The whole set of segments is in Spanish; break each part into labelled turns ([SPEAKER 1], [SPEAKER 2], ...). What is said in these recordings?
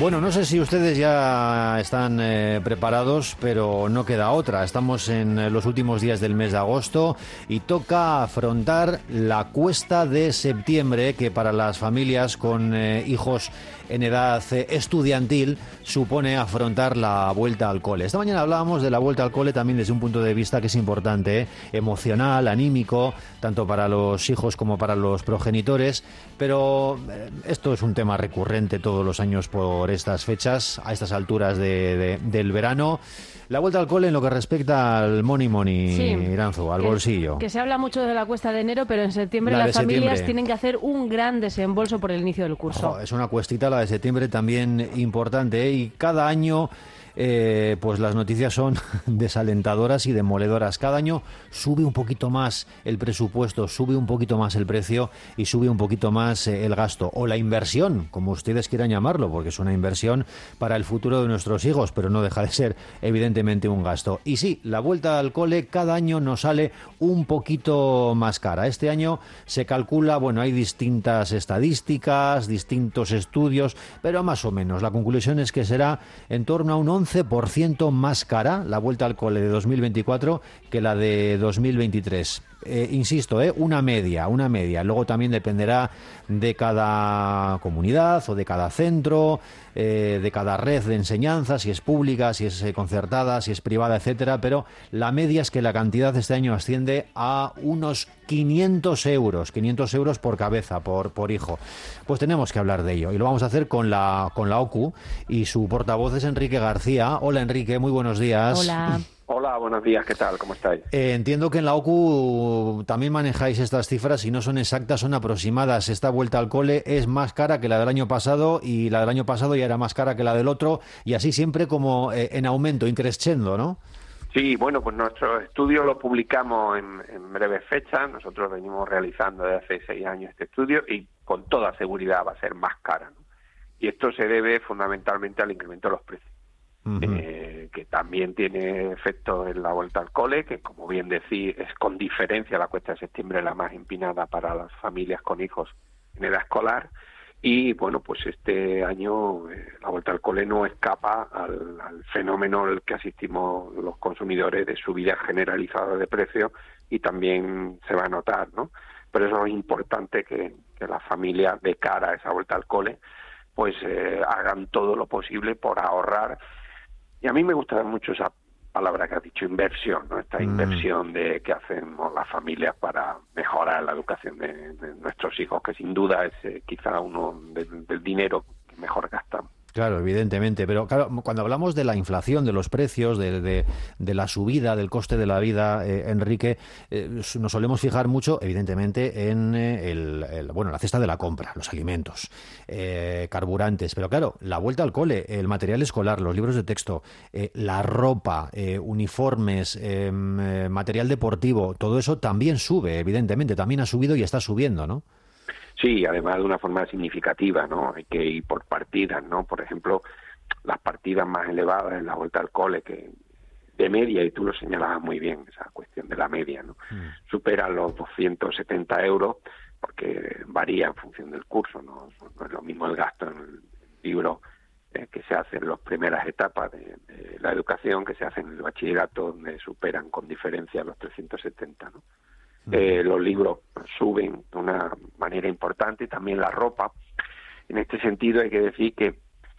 [SPEAKER 1] Bueno, no sé si ustedes ya están preparados, pero no queda otra. Estamos en los últimos días del mes de agosto y toca afrontar la cuesta de septiembre, que para las familias con hijos en edad estudiantil supone afrontar la vuelta al cole. Esta mañana hablábamos de la vuelta al cole también desde un punto de vista que es importante, emocional, anímico, tanto para los hijos como para los progenitores, pero esto es un tema recurrente todos los años por estas fechas, a estas alturas del verano. La vuelta al cole en lo que respecta al money,
[SPEAKER 2] sí,
[SPEAKER 1] Iranzu, al bolsillo.
[SPEAKER 2] Que se habla mucho de la cuesta de enero, pero en septiembre las familias tienen que hacer un gran desembolso por el inicio del curso.
[SPEAKER 1] Es una cuestita la de septiembre también importante, y cada año pues las noticias son desalentadoras y demoledoras. Cada año sube un poquito más el presupuesto, sube un poquito más el precio y sube un poquito más el gasto o la inversión, como ustedes quieran llamarlo, porque es una inversión para el futuro de nuestros hijos, pero no deja de ser evidentemente un gasto. Y sí, la vuelta al cole cada año nos sale un poquito más cara. Este año se calcula, bueno, hay distintas estadísticas, distintos estudios, pero más o menos la conclusión es que será en torno a un 11% más cara la vuelta al cole de 2024 que la de 2023. Insisto, una media. Luego también dependerá de cada comunidad o de cada centro, de cada red de enseñanza, si es pública, si es concertada, si es privada, etcétera. Pero la media es que la cantidad este año asciende a unos 500 euros por cabeza, por hijo. Pues tenemos que hablar de ello y lo vamos a hacer con la OCU, y su portavoz es Enrique García. Hola, Enrique, muy buenos días.
[SPEAKER 2] Hola.
[SPEAKER 3] Hola, buenos días, ¿qué tal? ¿Cómo estáis?
[SPEAKER 1] Entiendo que en la OCU también manejáis estas cifras y no son exactas, son aproximadas. Esta vuelta al cole es más cara que la del año pasado, y la del año pasado ya era más cara que la del otro, y así siempre como en aumento, increscendo, ¿no?
[SPEAKER 3] Sí, bueno, pues nuestro estudio lo publicamos en breves fechas. Nosotros venimos realizando desde hace 6 años este estudio y con toda seguridad va a ser más cara, ¿no? Y esto se debe fundamentalmente al incremento de los precios. Que también tiene efecto en la vuelta al cole, que como bien decís es con diferencia la cuesta de septiembre la más empinada para las familias con hijos en edad escolar. Y bueno, pues este año la vuelta al cole no escapa al fenómeno al que asistimos los consumidores de subida generalizada de precios, y también se va a notar, ¿no? Pero eso es importante que las familias, de cara a esa vuelta al cole, pues hagan todo lo posible por ahorrar. Y a mí me gusta mucho esa palabra que has dicho, inversión, ¿no? Esta inversión que hacemos las familias para mejorar la educación de nuestros hijos, que sin duda es quizá uno del dinero que mejor gastamos.
[SPEAKER 1] Claro, evidentemente, pero claro, cuando hablamos de la inflación, de los precios, de la subida del coste de la vida, Enrique, nos solemos fijar mucho, evidentemente, en la cesta de la compra, los alimentos, carburantes, pero claro, la vuelta al cole, el material escolar, los libros de texto, la ropa, uniformes, material deportivo, todo eso también sube, evidentemente, también ha subido y está subiendo, ¿no?
[SPEAKER 3] Sí, además de una forma significativa, ¿no? Hay que ir por partidas, ¿no? Por ejemplo, las partidas más elevadas en la vuelta al cole, que de media, y tú lo señalabas muy bien, esa cuestión de la media, ¿no? Superan los 270 euros, porque varía en función del curso, ¿no? No es lo mismo el gasto en el libro que se hace en las primeras etapas de la educación, que se hace en el bachillerato, donde superan con diferencia los 370, ¿no? Los libros suben de una manera importante, y también la ropa. En este sentido hay que decir que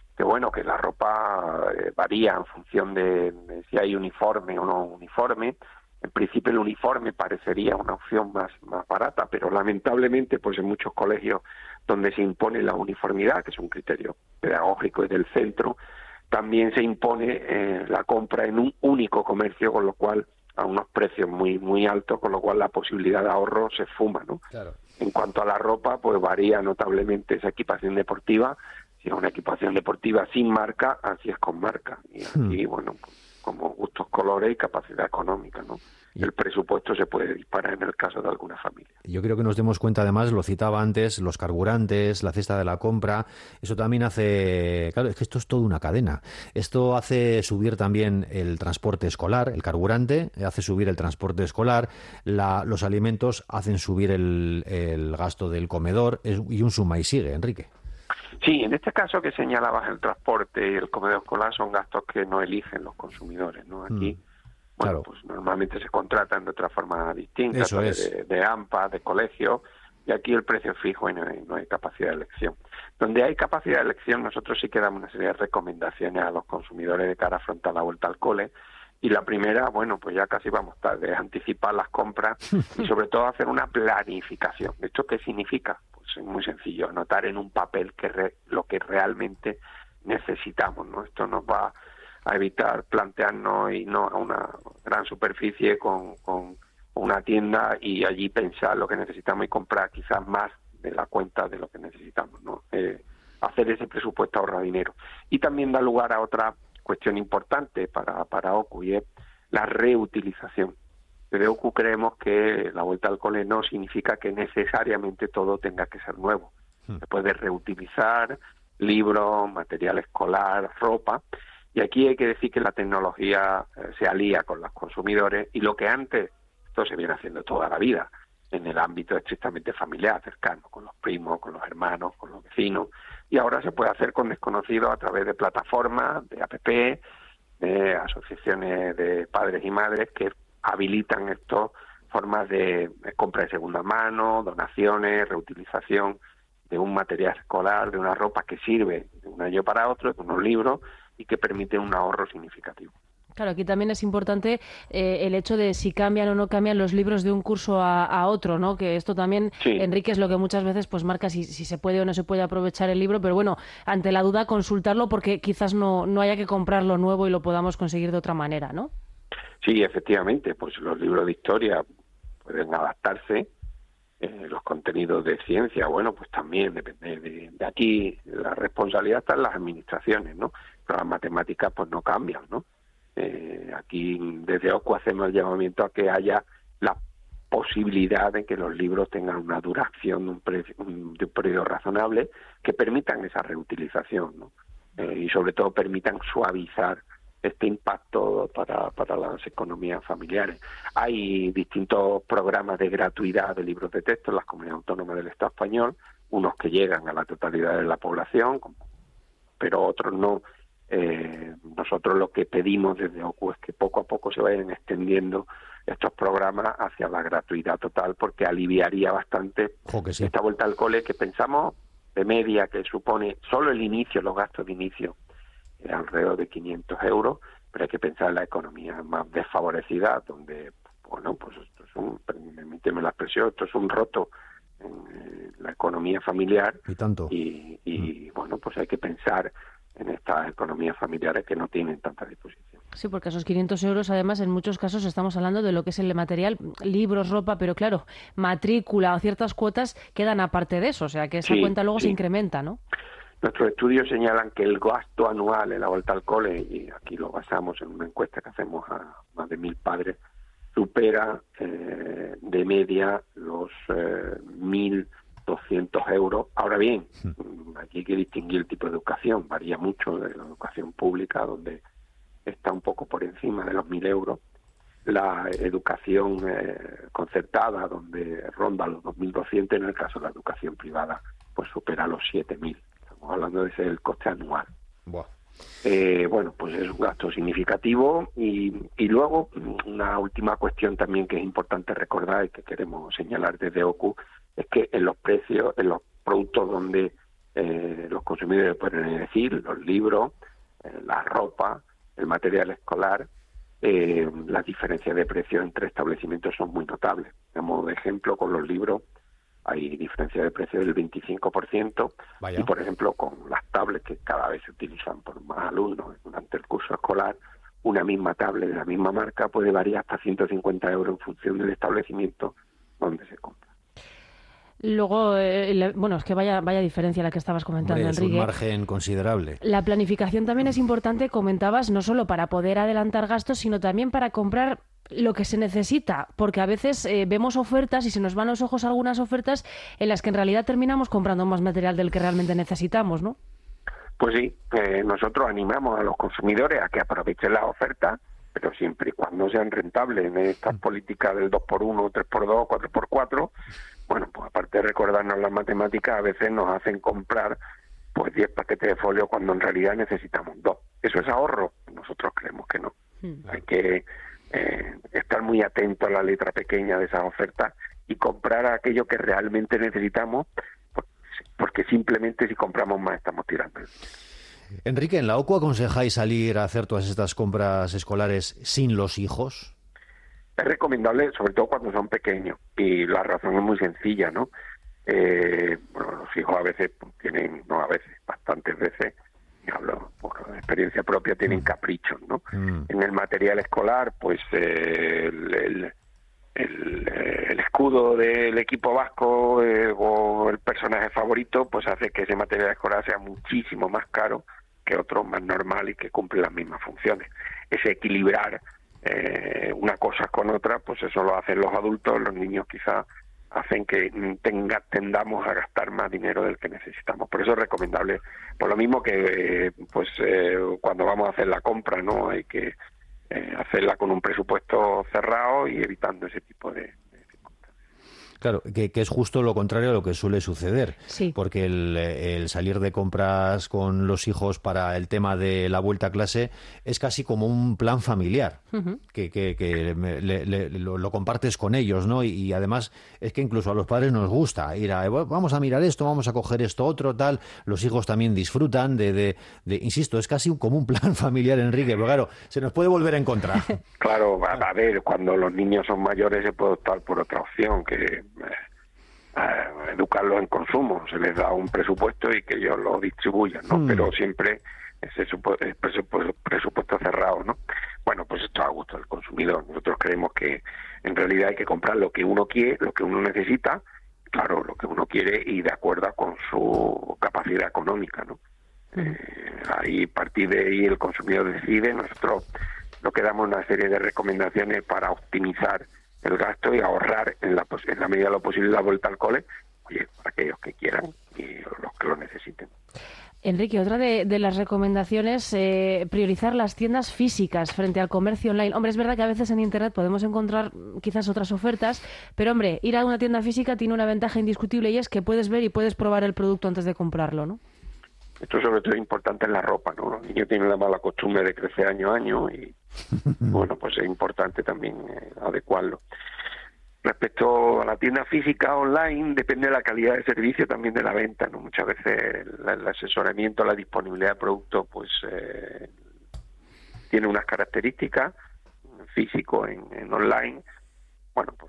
[SPEAKER 3] la ropa varía en función de si hay uniforme o no uniforme. En principio el uniforme parecería una opción más barata, pero lamentablemente pues en muchos colegios donde se impone la uniformidad, que es un criterio pedagógico y del centro, también se impone la compra en un único comercio, con lo cual a unos precios muy altos, con lo cual la posibilidad de ahorro se esfuma, ¿no?
[SPEAKER 1] Claro.
[SPEAKER 3] En cuanto a la ropa, pues varía notablemente esa equipación deportiva, si es una equipación deportiva sin marca, así es con marca. Y aquí, bueno, como gustos, colores y capacidad económica, ¿no? El presupuesto se puede disparar en el caso de alguna familia.
[SPEAKER 1] Yo creo que nos demos cuenta, además, lo citaba antes, los carburantes, la cesta de la compra, eso también hace... Claro, es que esto es toda una cadena. Esto hace subir también el transporte escolar, el carburante, hace subir el transporte escolar, los alimentos hacen subir el gasto del comedor, y un suma y sigue, Enrique.
[SPEAKER 3] Sí, en este caso que señalabas, el transporte y el comedor escolar son gastos que no eligen los consumidores, ¿no? Aquí, bueno, pues normalmente se contratan de otra forma distinta,
[SPEAKER 1] Eso es.
[SPEAKER 3] de AMPA, de colegio, y aquí el precio es fijo y no hay capacidad de elección. Donde hay capacidad de elección, nosotros sí que damos una serie de recomendaciones a los consumidores de cara a afrontar la vuelta al cole. Y la primera, bueno, pues ya casi vamos tarde, es anticipar las compras y sobre todo hacer una planificación. ¿Esto qué significa? Pues es muy sencillo, anotar en un papel lo que realmente necesitamos, ¿no? Esto nos va a evitar plantearnos y no a una gran superficie con una tienda y allí pensar lo que necesitamos y comprar quizás más de la cuenta de lo que necesitamos, ¿no? Hacer ese presupuesto ahorra dinero. Y también da lugar a otra cuestión importante para OCU, y es la reutilización. Desde OCU creemos que la vuelta al cole no significa que necesariamente todo tenga que ser nuevo. Se puede reutilizar libros, material escolar, ropa, y aquí hay que decir que la tecnología se alía con los consumidores, y lo que antes, esto se viene haciendo toda la vida, en el ámbito estrictamente familiar, cercano, con los primos, con los hermanos, con los vecinos, y ahora se puede hacer con desconocidos a través de plataformas, de APP, de asociaciones de padres y madres que habilitan estas formas de compra de segunda mano, donaciones, reutilización de un material escolar, de una ropa que sirve de un año para otro, de unos libros, y que permiten un ahorro significativo.
[SPEAKER 2] Claro, aquí también es importante el hecho de si cambian o no cambian los libros de un curso a otro, ¿no? Que esto también, sí, Enrique, es lo que muchas veces pues marca si se puede o no se puede aprovechar el libro, pero bueno, ante la duda consultarlo porque quizás no haya que comprarlo nuevo y lo podamos conseguir de otra manera, ¿no?
[SPEAKER 3] Sí, efectivamente, pues los libros de historia pueden adaptarse, los contenidos de ciencia, bueno, pues también depende de aquí, la responsabilidad está en las administraciones, ¿no? Pero las matemáticas pues no cambian, ¿no? Aquí desde OCU hacemos el llamamiento a que haya la posibilidad de que los libros tengan una duración de un periodo razonable que permitan esa reutilización, ¿no? Y sobre todo permitan suavizar este impacto para las economías familiares. Hay distintos programas de gratuidad de libros de texto en las comunidades autónomas del Estado español, unos que llegan a la totalidad de la población, pero otros no. Nosotros lo que pedimos desde OCU es que poco a poco se vayan extendiendo estos programas hacia la gratuidad total, porque aliviaría bastante esta vuelta al cole que pensamos de media que supone solo el inicio, los gastos de inicio, alrededor de 500 euros, pero hay que pensar en la economía más desfavorecida, donde, bueno, pues esto es permíteme la expresión, esto es un roto en la economía familiar
[SPEAKER 1] y tanto.
[SPEAKER 3] Y bueno, pues hay que pensar en estas economías familiares que no tienen tanta disposición.
[SPEAKER 2] Sí, porque esos 500 euros, además, en muchos casos estamos hablando de lo que es el material, libros, ropa, pero claro, matrícula o ciertas cuotas quedan aparte de eso, o sea que esa cuenta luego se incrementa, ¿no?
[SPEAKER 3] Nuestros estudios señalan que el gasto anual en la vuelta al cole, y aquí lo basamos en una encuesta que hacemos a más de 1.000 padres, supera de media los 1.200 euros. Ahora bien, aquí hay que distinguir el tipo de educación. Varía mucho de la educación pública, donde está un poco por encima de los 1.000 euros. La educación concertada, donde ronda los 2.200, en el caso de la educación privada, pues supera los 7.000. Estamos hablando de ese el coste anual.
[SPEAKER 1] Buah.
[SPEAKER 3] Bueno, pues es un gasto significativo y luego una última cuestión también que es importante recordar y que queremos señalar desde OCU es que en los precios, en los productos donde los consumidores pueden elegir, los libros, la ropa, el material escolar, las diferencias de precios entre establecimientos son muy notables. A modo de ejemplo, con los libros hay diferencia de precio del 25%.
[SPEAKER 1] Vaya.
[SPEAKER 3] Y, por ejemplo, con las tablets que cada vez se utilizan por más alumnos durante el curso escolar, una misma tablet de la misma marca puede variar hasta 150 euros en función del establecimiento donde se compra.
[SPEAKER 2] Luego, bueno, es que vaya diferencia la que estabas comentando,
[SPEAKER 1] Hombre,
[SPEAKER 2] Enrique.
[SPEAKER 1] Es un margen considerable.
[SPEAKER 2] La planificación también es importante, comentabas, no solo para poder adelantar gastos, sino también para comprar lo que se necesita, porque a veces vemos ofertas y se nos van los ojos algunas ofertas en las que en realidad terminamos comprando más material del que realmente necesitamos, ¿no?
[SPEAKER 3] Pues sí, nosotros animamos a los consumidores a que aprovechen las ofertas, pero siempre y cuando sean rentables en estas políticas del 2x1, 3x2, 4x4, bueno, pues aparte de recordarnos las matemáticas, a veces nos hacen comprar pues 10 paquetes de folio cuando en realidad necesitamos 2. ¿Eso es ahorro? Nosotros creemos que no. Hay que estar muy atento a la letra pequeña de esas ofertas y comprar aquello que realmente necesitamos, porque simplemente si compramos más estamos tirando.
[SPEAKER 1] Enrique, ¿en la OCU aconsejáis salir a hacer todas estas compras escolares sin los hijos?
[SPEAKER 3] Es recomendable, sobre todo cuando son pequeños, y la razón es muy sencilla, ¿no? Bueno, los hijos a veces tienen, no a veces, bastantes veces, y hablo por experiencia propia, tienen caprichos, ¿no? En el material escolar, pues el escudo del equipo vasco o el personaje favorito, pues hace que ese material escolar sea muchísimo más caro que otro más normal y que cumple las mismas funciones. Ese equilibrar una cosa con otra, pues eso lo hacen los adultos, los niños quizás hacen que tendamos a gastar más dinero del que necesitamos. Por eso es recomendable, por lo mismo que cuando vamos a hacer la compra, ¿no? Hay que hacerla con un presupuesto cerrado y evitando ese tipo de circunstancias.
[SPEAKER 1] Claro, que es justo lo contrario a lo que suele suceder,
[SPEAKER 2] sí.
[SPEAKER 1] Porque el salir de compras con los hijos para el tema de la vuelta a clase es casi como un plan familiar, que lo compartes con ellos, ¿no? Y además es que incluso a los padres nos gusta ir vamos a mirar esto, vamos a coger esto otro, tal. Los hijos también disfrutan insisto, es casi como un plan familiar, Enrique, pero claro, se nos puede volver en contra.
[SPEAKER 3] Claro, a ver, cuando los niños son mayores se puede optar por otra opción, que educarlos en consumo. Se les da un presupuesto y que ellos lo distribuyan, ¿no? Pero siempre ese presupuesto cerrado, ¿no? Bueno, pues esto a gusto del consumidor. Nosotros creemos que en realidad hay que comprar lo que uno quiere, lo que uno necesita, claro, lo que uno quiere y de acuerdo con su capacidad económica, ¿no? Ahí, a partir de ahí, el consumidor decide. Nosotros lo que damos una serie de recomendaciones para optimizar el gasto y ahorrar en la medida de lo posible la vuelta al cole, oye, para aquellos que quieran y los que lo necesiten.
[SPEAKER 2] Enrique, otra de las recomendaciones, priorizar las tiendas físicas frente al comercio online. Hombre, es verdad que a veces en Internet podemos encontrar quizás otras ofertas, pero hombre, ir a una tienda física tiene una ventaja indiscutible y es que puedes ver y puedes probar el producto antes de comprarlo, ¿no?
[SPEAKER 3] Esto sobre todo es importante en la ropa, ¿no? Los niños tienen la mala costumbre de crecer año a año y, bueno, pues es importante también adecuarlo. Respecto a la tienda física online, depende de la calidad de servicio también de la venta, ¿no? Muchas veces el asesoramiento, la disponibilidad de productos, pues tiene unas características, físico en online. Bueno, pues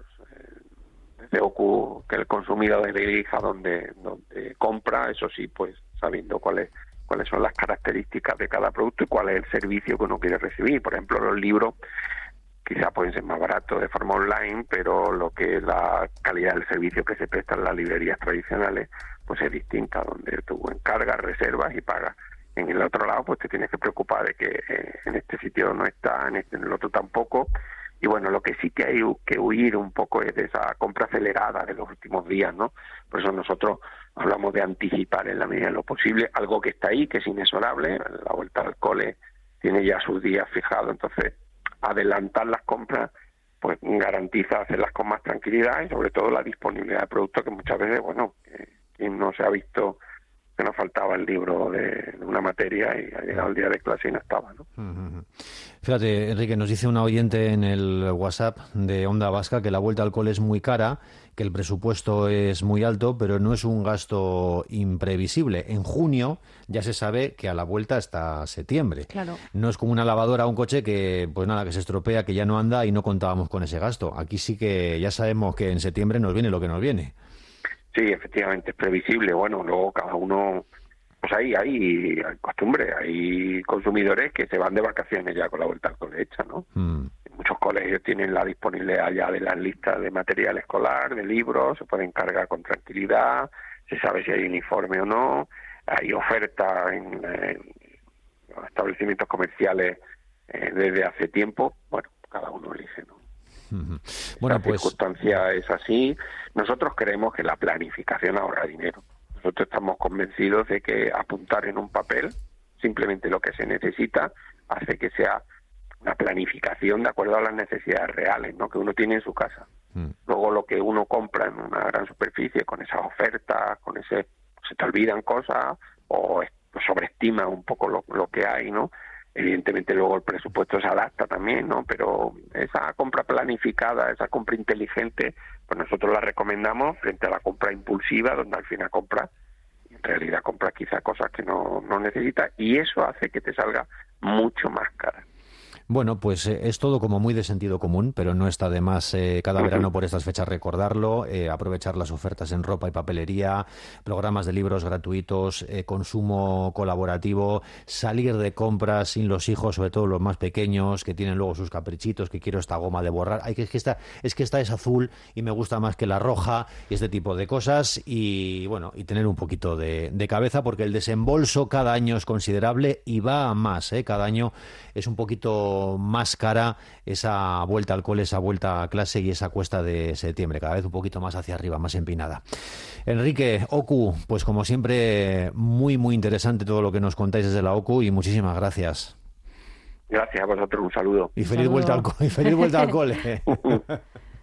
[SPEAKER 3] desde OCU que el consumidor elija donde compra, eso sí, pues sabiendo cuáles son las características de cada producto y cuál es el servicio que uno quiere recibir. Por ejemplo, los libros quizá pueden ser más baratos de forma online, pero lo que es la calidad del servicio que se presta en las librerías tradicionales pues es distinta, donde tú encargas, reservas y pagas. En el otro lado pues te tienes que preocupar de que en este sitio no está, en el otro tampoco. Y bueno, lo que sí que hay que huir un poco es de esa compra acelerada de los últimos días, ¿no? Por eso nosotros hablamos de anticipar en la medida de lo posible algo que está ahí, que es inexorable. La vuelta al cole tiene ya sus días fijados, entonces adelantar las compras pues garantiza hacerlas con más tranquilidad y sobre todo la disponibilidad de productos, que muchas veces, bueno, quien no se ha visto que nos faltaba el libro de una materia y ha llegado el día de clase y no estaba, ¿no?
[SPEAKER 1] Fíjate, Enrique, nos dice una oyente en el WhatsApp de Onda Vasca que la vuelta al cole es muy cara, que el presupuesto es muy alto, pero no es un gasto imprevisible. En junio ya se sabe que a la vuelta hasta septiembre.
[SPEAKER 2] Claro.
[SPEAKER 1] No es como una lavadora o un coche que, pues nada, que se estropea, que ya no anda y no contábamos con ese gasto. Aquí sí que ya sabemos que en septiembre nos viene lo que nos viene.
[SPEAKER 3] Sí, efectivamente, es previsible. Bueno, luego cada uno, pues hay costumbre, hay consumidores que se van de vacaciones ya con la vuelta al cole hecha, ¿no? Muchos colegios tienen la disponibilidad ya de las listas de material escolar, de libros, se pueden cargar con tranquilidad, se sabe si hay uniforme o no, hay ofertas en los establecimientos comerciales desde hace tiempo. Bueno, cada uno elige, ¿no?
[SPEAKER 1] Bueno,
[SPEAKER 3] la circunstancia es así. Nosotros creemos que la planificación ahorra dinero. Nosotros estamos convencidos de que apuntar en un papel simplemente lo que se necesita hace que sea una planificación de acuerdo a las necesidades reales, ¿no?, que uno tiene en su casa. Luego lo que uno compra en una gran superficie con esas ofertas, se te olvidan cosas, o sobreestima un poco lo que hay, ¿no? Evidentemente luego el presupuesto se adapta también, ¿no? Pero esa compra planificada, esa compra inteligente, pues nosotros la recomendamos frente a la compra impulsiva, donde al final en realidad compra quizá cosas que no necesitas, y eso hace que te salga mucho más cara.
[SPEAKER 1] Bueno, pues es todo como muy de sentido común, pero no está de más cada verano por estas fechas recordarlo, aprovechar las ofertas en ropa y papelería, programas de libros gratuitos, consumo colaborativo, salir de compras sin los hijos, sobre todo los más pequeños, que tienen luego sus caprichitos, que quiero esta goma de borrar, es que esta es azul y me gusta más que la roja, y este tipo de cosas, y bueno, y tener un poquito de cabeza, porque el desembolso cada año es considerable y va a más, cada año es un poquito más cara esa vuelta al cole, esa vuelta a clase y esa cuesta de septiembre, cada vez un poquito más hacia arriba, más empinada. Enrique, OCU, pues como siempre, muy, muy interesante todo lo que nos contáis desde la OCU y muchísimas gracias.
[SPEAKER 3] Gracias a vosotros, un saludo.
[SPEAKER 1] Y feliz vuelta al cole.